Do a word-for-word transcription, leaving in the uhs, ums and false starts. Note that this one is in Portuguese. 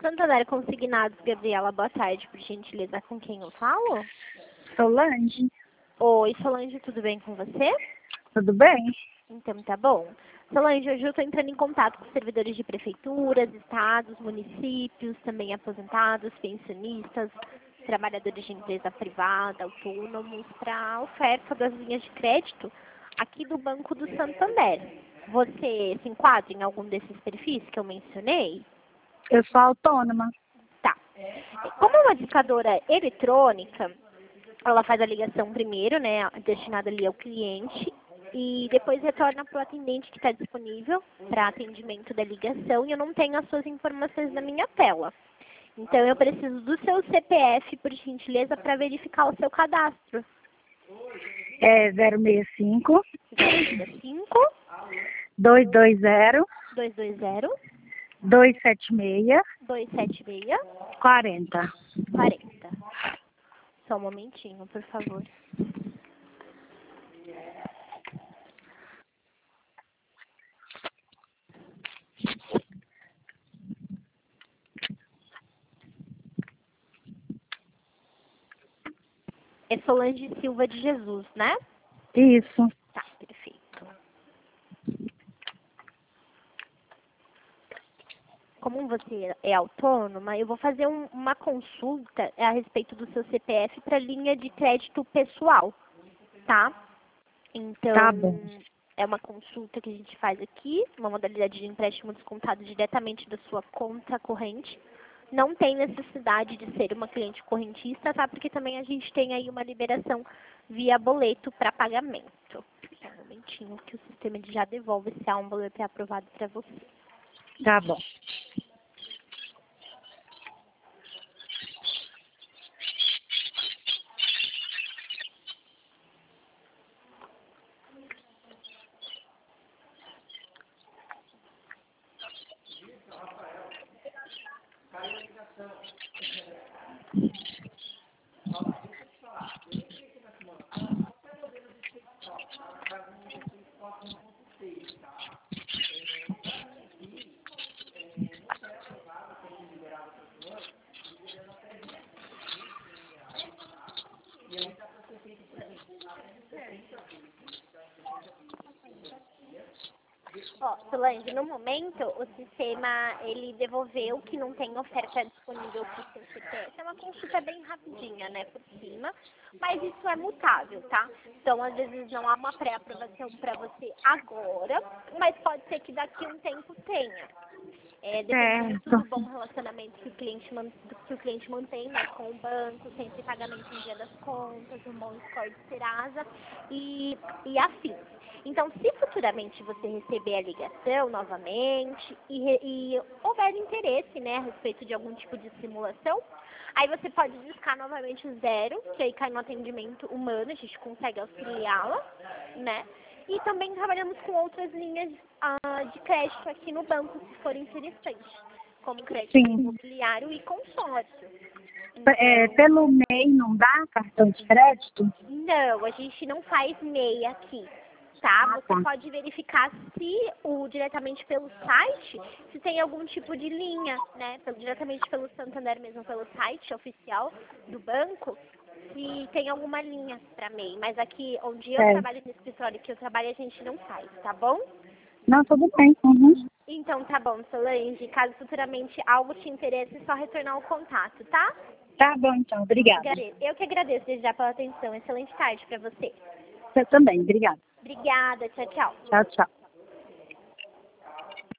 Santander Consignados, Gabriela, boa tarde, por gentileza, com quem eu falo? Solange, Oi, Solange, tudo bem com você? tudo bem? Então tá bom. Solange, hoje eu estou entrando em contato com servidores de prefeituras, estados, municípios, também aposentados, pensionistas, trabalhadores de empresa privada, autônomos, para a oferta das linhas de crédito aqui do Banco do Santander. Você se enquadra em algum desses perfis que eu mencionei? Eu sou autônoma. Tá. Como é uma discadora eletrônica, ela faz a ligação primeiro, né, destinada ali ao cliente, e depois retorna para o atendente que está disponível para atendimento da ligação, e eu não tenho as suas informações na minha tela. Então, eu preciso do seu C P F, por gentileza, para verificar o seu cadastro. É zero seis cinco, zero cinco, dois dois zero, dois dois zero, dois sete seis, dois sete seis, quarenta. quarenta. Só um momentinho, por favor. É Solange Silva de Jesus, né? Isso. Tá, perfeito. Como você é autônoma, eu vou fazer um, uma consulta a respeito do seu C P F para linha de crédito pessoal, tá? Então, Tá bom. é uma consulta que a gente faz aqui, uma modalidade de empréstimo descontado diretamente da sua conta corrente. Não tem necessidade de ser uma cliente correntista, tá? Porque também a gente tem aí uma liberação via boleto para pagamento. Só um momentinho que o sistema ele já devolve se há um boleto pré-aprovado para você. Tá bom. Ó, Solange, no momento, o sistema, ele devolveu que não tem oferta disponível para o seu C P F. É uma consulta bem rapidinha, né, por cima, mas isso é mutável, tá? Então, às vezes, não há uma pré-aprovação para você agora, mas pode ser que daqui a um tempo tenha. É, depende muito do bom relacionamento que o cliente, man, que o cliente mantém, né, com o banco, sempre pagamento em dia das contas, um bom score de Serasa e, e afins. Então, se futuramente você receber a ligação novamente e, e houver interesse, né, a respeito de algum tipo de simulação, aí você pode discar novamente o zero, que aí cai no atendimento humano, a gente consegue auxiliá-la, né? E também trabalhamos com outras linhas ah, de crédito aqui no banco, se for interessante, como crédito Sim. imobiliário e consórcio. Então, É, pelo M E I não dá cartão de crédito? não, a gente não faz M E I aqui, tá? Ah, Você tá. pode verificar se o diretamente pelo site, se tem algum tipo de linha, né? Pelo, diretamente pelo Santander mesmo, pelo site oficial do banco, se tem alguma linha para M E I. Mas aqui onde eu É. trabalho, no escritório que eu trabalho, a gente não faz, tá bom? Não, tudo bem. Uhum. Então tá bom, Solange. Caso futuramente algo te interesse, é só retornar o contato, tá? Tá bom, então. Obrigada. Eu que agradeço desde já pela atenção. Excelente tarde para você. Você também. Obrigada. Obrigada. Tchau, tchau. Tchau, tchau.